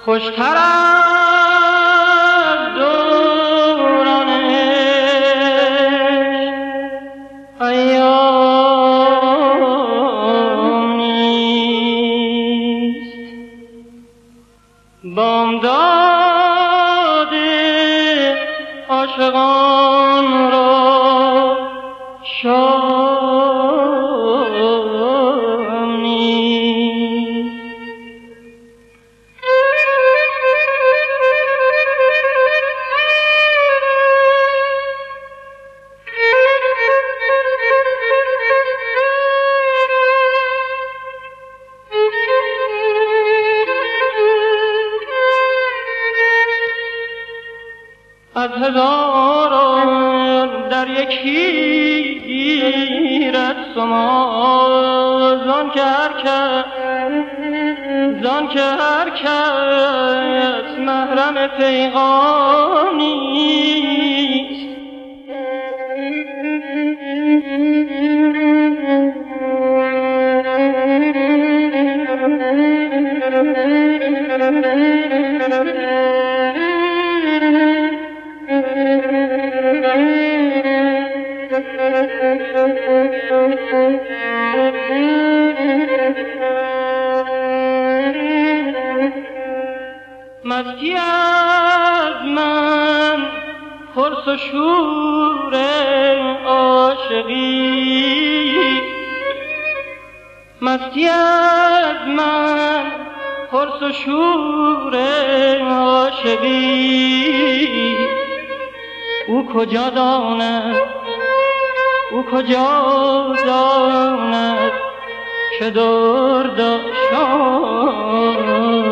خوشتر از دوران ایام نیست. بامداد عاشقان را شام نیست. از هزاران در یکی گیرد سما، زان که هر کس محرم پیغام نیست. مستی از من پرس و شور عاشقی، مستی از من پرس و شور عاشقی. او کجا داند که درد آشام